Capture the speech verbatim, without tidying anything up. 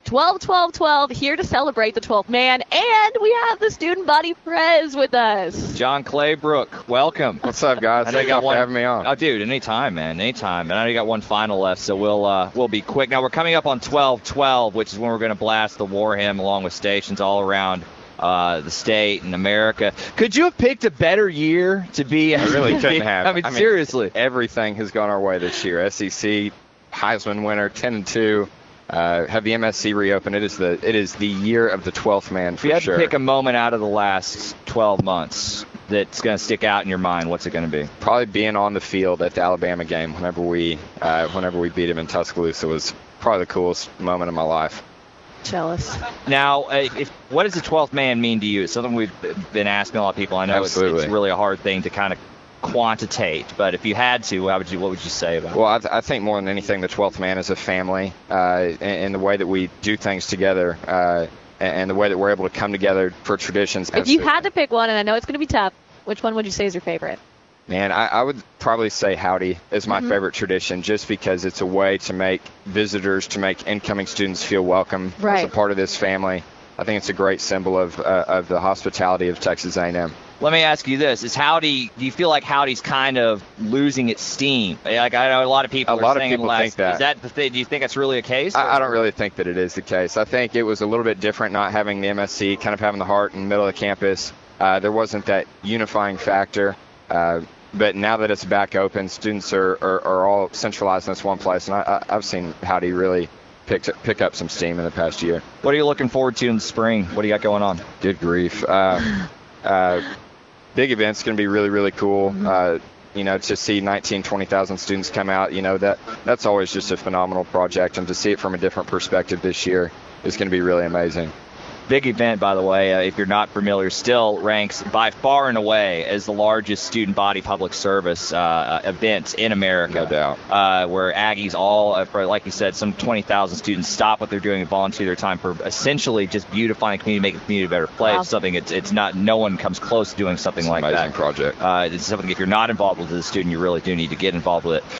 twelve twelve twelve, here to celebrate the twelfth man, and we have the student body prez with us. John Claybrook, welcome. What's up, guys? Thank you for having me on. Oh, dude, anytime, man, anytime. And I know you got one final left, so we'll uh, we'll be quick. Now, we're coming up on twelve twelve, which is when we're going to blast the war hymn along with stations all around uh, the state and America. Could you have picked a better year to be? I really couldn't have. I mean, I mean, seriously. Everything has gone our way this year. S E C, Heisman winner, ten and two. Uh, have the M S C reopen. It is the it is the year of the twelfth man for sure. If you had sure. to pick a moment out of the last twelve months that's going to stick out in your mind, what's it going to be? Probably being on the field at the Alabama game whenever we uh, whenever we beat him in Tuscaloosa was probably the coolest moment of my life. Jealous. Now, uh, if, what does the twelfth man mean to you? It's something we've been asking a lot of people. I know it's, it's really a hard thing to kind of quantitate, but if you had to, how would you, what would you say about it? Well, I, th- I think more than anything, the twelfth man is a family, uh, in, in the way that we do things together, uh, and, and the way that we're able to come together for traditions. If you had to pick one, and I know it's going to be tough, which one would you say is your favorite? Man, I, I would probably say Howdy is my mm-hmm. favorite tradition, just because it's a way to make visitors, to make incoming students feel welcome right. as a part of this family. I think it's a great symbol of uh, of the hospitality of Texas A and M. Let me ask you this: Is Howdy? Do you feel like Howdy's kind of losing its steam? Like I know a lot of people. A are lot of saying people last, think that. Is that the thing? Do you think that's really a case? I, I don't really think that it is the case. I think it was a little bit different not having the M S C, kind of having the heart in the middle of the campus. Uh, there wasn't that unifying factor. Uh, but now that it's back open, students are, are, are all centralized in this one place, and I, I, I've seen Howdy really pick pick up some steam in the past year. What are you looking forward to in the spring? What do you got going on? Good grief. Uh, uh, big event's going to be really, really cool. Mm-hmm. Uh, you know, to see nineteen, twenty thousand students come out, you know, that that's always just a phenomenal project. And to see it from a different perspective this year is going to be really amazing. Big event, by the way, uh, if you're not familiar, still ranks by far and away as the largest student body public service uh, event in America. No doubt. Uh, where Aggies all, uh, for, like you said, some twenty thousand students stop what they're doing and volunteer their time for essentially just beautifying the community, making the community a better place. Wow. Something it's it's not, no one comes close to doing something it's like an that. Amazing project. Uh, it's something if you're not involved with it as a student, you really do need to get involved with it.